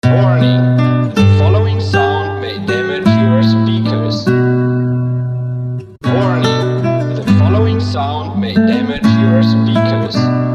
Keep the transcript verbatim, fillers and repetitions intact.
Warning, the following sound may damage your speakers. Warning, the following sound may damage your speakers.